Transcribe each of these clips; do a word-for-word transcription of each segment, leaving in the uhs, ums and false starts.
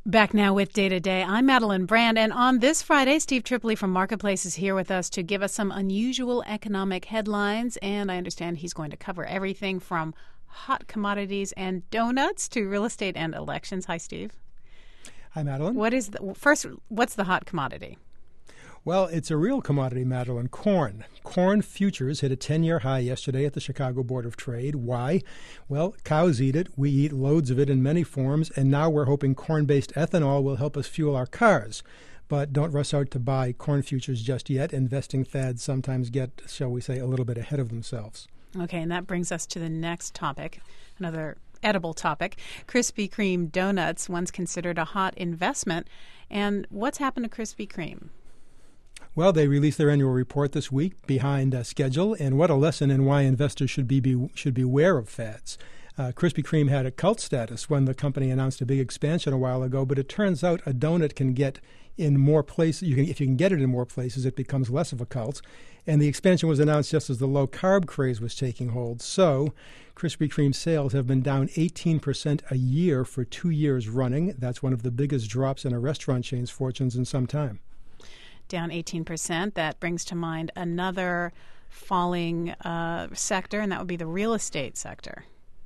Back now with Day to Day. I'm Madeline Brand, and on this Friday, Steve Tripoli from Marketplace is here with us to give us some unusual economic headlines, and I understand he's going to cover everything from hot commodities and donuts to real estate and elections. Hi, Steve. Hi, Madeline. What is the, first, what's the hot commodity? Well, it's a real commodity, Madeline, corn. Corn futures hit a ten-year high yesterday at the Chicago Board of Trade. Why? Well, cows eat it. We eat loads of it in many forms, and now we're hoping corn-based ethanol will help us fuel our cars. But don't rush out to buy corn futures just yet. Investing fads sometimes get, shall we say, a little bit ahead of themselves. Okay, and that brings us to the next topic, another edible topic. Krispy Kreme donuts, once considered a hot investment. And what's happened to Krispy Kreme? Well, they released their annual report this week behind uh, schedule, and what a lesson in why investors should be, be should beware of fads. Uh, Krispy Kreme had a cult status when the company announced a big expansion a while ago, but it turns out a donut can get in more places. You can, if you can get it in more places, it becomes less of a cult. And the expansion was announced just as the low-carb craze was taking hold. So Krispy Kreme sales have been down eighteen percent a year for two years running. That's one of the biggest drops in a restaurant chain's fortunes in some time. Down eighteen percent. That brings to mind another falling uh, sector, and that would be the real estate sector.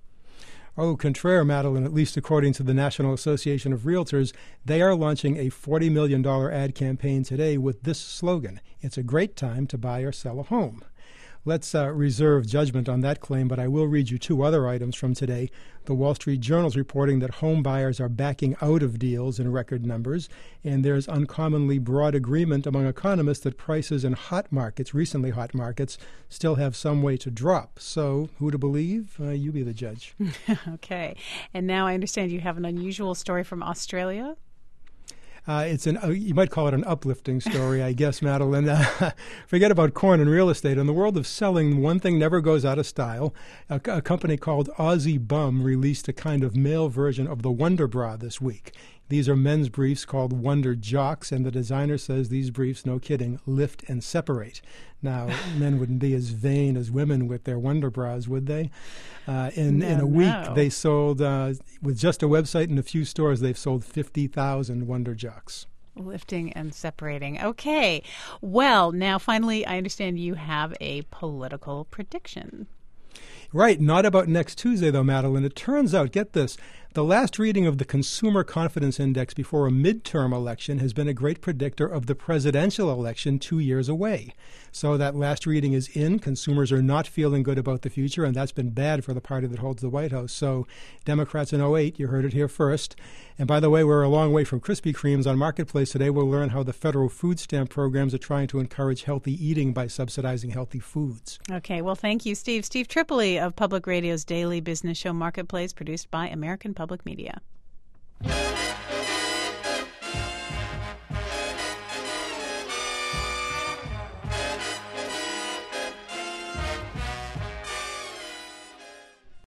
Oh, contraire, Madeline, at least according to the National Association of Realtors, they are launching a forty million dollars ad campaign today with this slogan: "It's a great time to buy or sell a home." Let's uh, reserve judgment on that claim, but I will read you two other items from today. The Wall Street Journal is reporting that home buyers are backing out of deals in record numbers, and there's uncommonly broad agreement among economists that prices in hot markets, recently hot markets, still have some way to drop. So who to believe? Uh, you be the judge. Okay. And now I understand you have an unusual story from Australia. Uh, it's an uh, you might call it an uplifting story, I guess, Madeline. Uh, forget about corn and real estate. In the world of selling, one thing never goes out of style. A, a company called Aussie Bum released a kind of male version of the Wonder Bra this week. These are men's briefs called Wonder Jocks, and the designer says these briefs, no kidding, lift and separate. Now, men wouldn't be as vain as women with their Wonder Bras, would they? Uh, in, no, in a week, no. they sold, uh, with just a website and a few stores, they've sold fifty thousand Wonder Jocks. Lifting and separating. Okay. Well, now finally, I understand you have a political prediction. Right. Not about next Tuesday, though, Madeline. It turns out, get this, the last reading of the Consumer Confidence Index before a midterm election has been a great predictor of the presidential election two years away. So that last reading is in. Consumers are not feeling good about the future, and that's been bad for the party that holds the White House. So Democrats in oh eight, you heard it here first. And by the way, we're a long way from Krispy Kreme's. On Marketplace today, we'll learn how the federal food stamp programs are trying to encourage healthy eating by subsidizing healthy foods. Okay. Well, thank you, Steve. Steve Tripoli of Public Radio's daily business show Marketplace, produced by American Public Media.